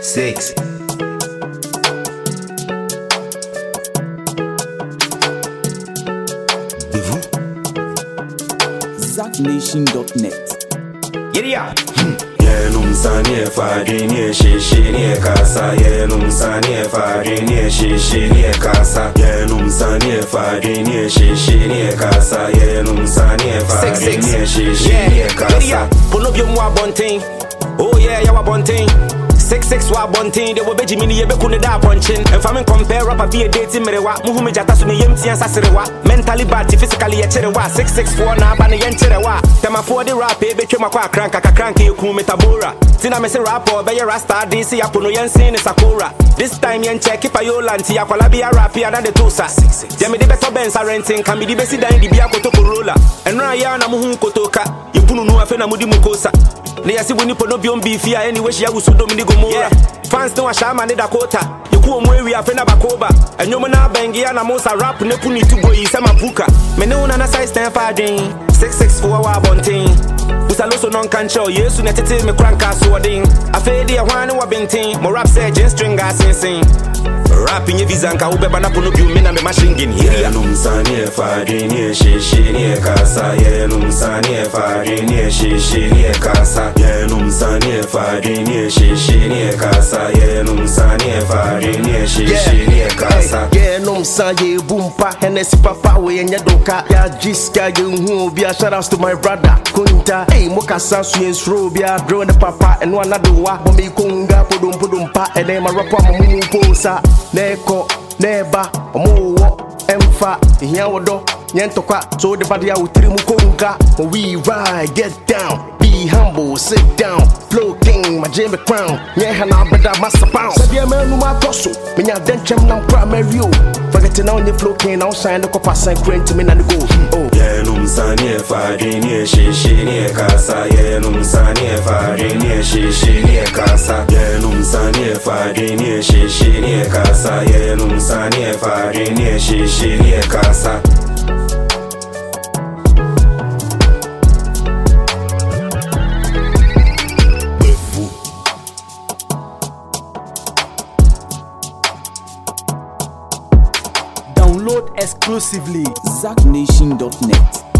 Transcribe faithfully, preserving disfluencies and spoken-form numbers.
Six. Zack Nation dot net. Yeah, Yenum sanye fari nye shishi nye kasa. Yenum sanye fari nye shishi nye kasa. Yenum sanye fari nye shishi nye kasa. Yenum sanye fari nye shishi nye kasa. Pull up your more bunting. Oh yeah, you are bunting. Six six wa bunting. They will be Jimmy ye be kune da punching. And famine compare rapper be a dating me wa. Muhu me jata su me yemti and saserewa. Mentally bad, physically a cherewa. Six six four na bani yen cherewa. Tema for the rap be chuma kwa crank kaka cranky you kume tabora. Tina me se rapper be ya rasta D C ya puno yen sin sakura. This time yen check if ayo lanti ya kwala be a rap ya than the tosa. Jemi de beto benz a renting can be the besi dan di bia kotoko roller. And ra ya na muhu kotoka. You punu no afe na mudi mukosa. Ne yasi woni pono biom beefia anyway she agusu domini gomora. Fans no ashama ne Dakota. You ku omwe wi afe na bakoba. Enyomo na bengia na mosa rap ne puni to go yi sema puka. Me ne una na size stand fading. six six four wa bunting. Usaloso non kancho yesu ne tete me cranka so odin. Afe de hwan wa bentin. Mo rap say gen string gas sing. Rapping ye vizanka ubeba na pono biom me na me machine gun here. Yenum sanye fari nye shishi nye kasa. Yenum sanye fari nye shishi nye kasa. Yenum sanye fari nye shishi nye kasa. Yenum sanye fari nye shishi nye kasa. Yenum sanye bumpa Hennessy papa we yenye doka. Ya jiska ye unhu bia. Shout outs to my brother Kunta. Hey moka sansu yensro bia. Grow the papa and one adowa. Bomi kunga podum podum pa. And then my rapper mamu posa. Neko neba omo emfa here wodo nyentokwa so the body out three mukonga. We ride, get down, be humble, sit down, flow king, my Jimmy crown. Yeah, hana brother master pound. Sabi a man no ma tosso, me nya denchem nam pra Mario. Forgetting on the flow king, now shine the copper sign crane to me na the go. Oh, Yenum sanye fari nye shishi nye kasa. Yenum sanye fari nye shishi nye kasa. Yenum sanye fari nye shishi nye kasa. Yenum sanye fari nye shishi nye kasa. Download exclusively Zack Nation dot net.